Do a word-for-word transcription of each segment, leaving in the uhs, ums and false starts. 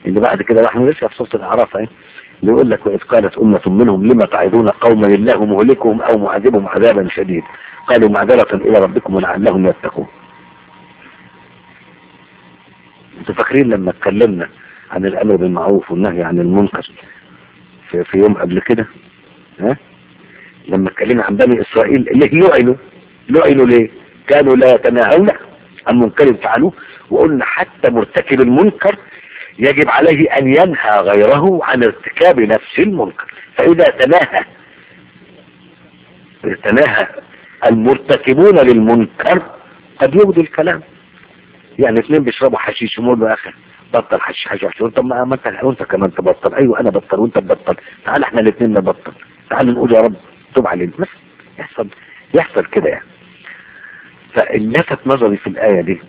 اللي بعد كده احنا لسه في سورة الأعراف اهي، يقول لك: وإذ قالت أمة منهم لما تعظون قوما الله مهلكهم أو معذبهم عذابا شديد قالوا معذرة إلى ربكم ولعلهم يتقون. انتوا فاكرين لما اتكلمنا عن الأمر بالمعروف والنهي عن المنكر في, في يوم قبل كده؟ ها؟ لما اتكلمنا عن بني إسرائيل ليه لعنوا؟ لعنوا ليه؟ كانوا لا يتناهون عن منكر فعلوه، وقلنا حتى مرتكب المنكر يجب عليه أن ينهى غيره عن ارتكاب نفس المنكر. فإذا تناهى تناهى المرتكبون للمنكر قد يبدو الكلام. يعني اثنين بيشربوا حشيش يقول له: يا أخي بطل حشيش حشيش. طب ما انت وانت كمان تبطل. ايوه انا بطل وانت تبطل، تعال احنا الاثنين نبطل، تعال نقول يا رب تب علينا. بس يحصل يحصل كده يعني. فاللفت نظري في الآية دي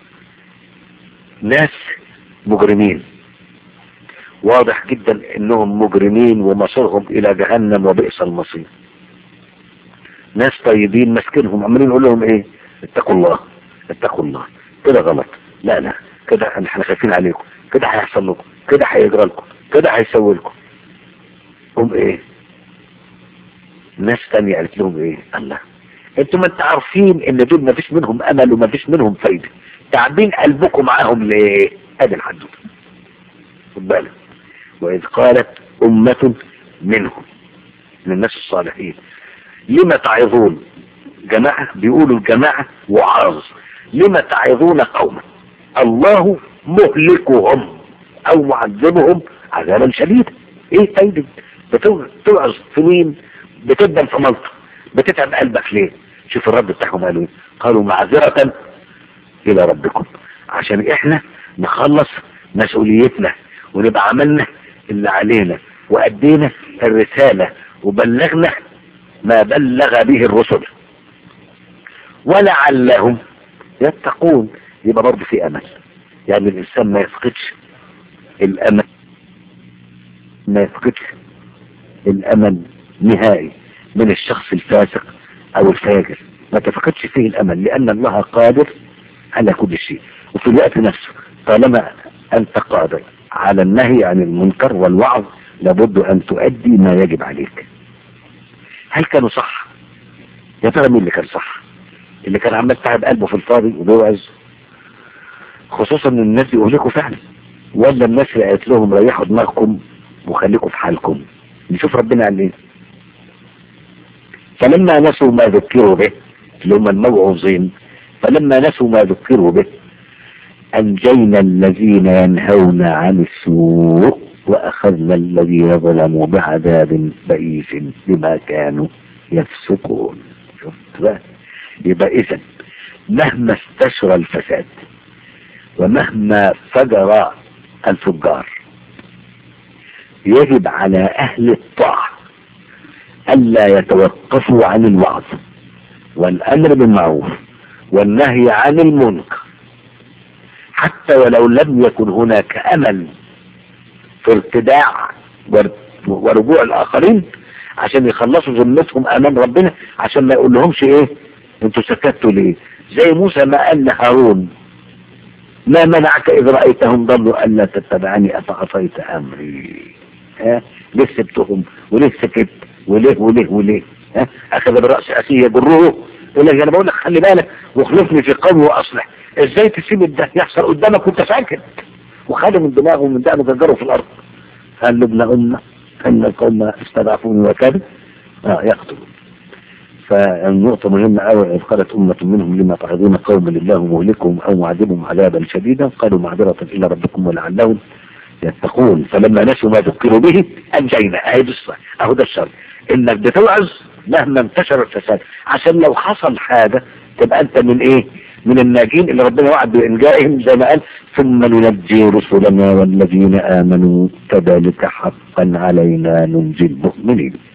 ناس مجرمين، واضح جدا انهم مجرمين ومصيرهم الى جهنم وبئس المصير. ناس طيبين ماسكينهم عمالين يقول لهم ايه؟ اتقوا الله اتقوا الله. كده غلط، لا لا كده احنا خايفين عليكم، كده هيحصل لكم، كده هيجرى لكم، كده هيسوي لكم. هم ايه؟ ناس تانية قالت لهم ايه؟ الله انتوا ما انت عارفين ان دول ما فيش منهم امل وما فيش منهم فايدة، تعبين قلبكم معاهم ليه؟ ادي الحدوث. خد بالك: وإذ قالت أمة منهم، من الناس الصالحين، لما تعظون؟ جماعة بيقولوا الجماعة وعاظ. لما تعظون قوما الله مهلكهم أو معذبهم عذابا شديدا. ايه فايدة بتوعظ في مين؟ بتبدأ في ملطة، بتتعب قلبك ليه؟ شوف الرد بتاعهم قالوا ايه؟ قالوا معذرة إلى ربكم، عشان احنا نخلص مسؤوليتنا ونبقى عملنا اللي علينا وأدينا الرسالة وبلغنا ما بلغ به الرسل ولعلهم يتقون. يبقى برضه في أمل، يعني الإنسان ما يفقدش الأمل، ما يفقدش الأمل نهائي من الشخص الفاسق أو الفاجر، ما تفقدش فيه الأمل، لأن الله قادر على كل شيء. وفي الوقت نفسه طالما أنت قادر على النهي عن المنكر والوعظ لابد أن تؤدي ما يجب عليك. هل كانوا صح؟ يا ترى مين اللي كان صح؟ اللي كان عمال تعب قلبه في الفاضي وبيوعظ، خصوصا ان الناس يقولكوا فعلا، ولا الناس اللي قالت لهم ريحوا دماغكم وخليكم في حالكم؟ نشوف ربنا قال ايه: فلما نسوا ما ذكروا به، اللي هم الموعظين، فلما نسوا ما ذكروا به أنجينا الذين ينهون عن السوء وأخذنا الذين ظلموا بعذاب بئيس بما كانوا يفسقون. شفت بقى؟ يبقى إذن مهما استشرى الفساد ومهما فجر الفجار يجب على أهل الطاعة ألا يتوقفوا عن الوعظ والأمر بالمعروف والنهي عن المنكر، حتى ولو لم يكن هناك أمل في ارتداع ورجوع الآخرين عشان يخلصوا ذمتهم أمام ربنا، عشان ما يقول لهمش إيه انتوا سكتوا ليه؟ زي موسى ما قال لهارون: ما منعك إذ رأيتهم ضلوا ألا تتبعني أفعصيت أمري؟ ها؟ ليه سبتهم وليه سكت وليه وليه وليه؟ ها؟ أخذ برأس أخيه يجره يقول لك: أنا بقول لك خلي بالك واخلفني في قومي وأصلح. إزاي تسيب ده يحصل قدامك وأنت ساكت؟ وخلي من دماغه ومن دقنه جرجره في الأرض. قال له: ابن أمة إن القوم استضعفوني وكذا آه يقتلون. فالنقطة مهمة أوي: إذ قالت أمة منهم لما تعظون قوما الله مهلكهم أو معذبهم عذابا شديدا قالوا معذرة إلى ربكم ولعلهم يتقون. فلما نسوا ما ذكروا به أنجينا. أهو ده الشر، إنك بتوعظ مهما انتشر الفساد، عشان لو حصل حاجة تبقى أنت من إيه؟ من الناجين اللي ربنا وعد بإنجائهم، زي ما قال: ثم ننجي رسلنا والذين آمنوا كذلك حقا علينا ننجي المؤمنين.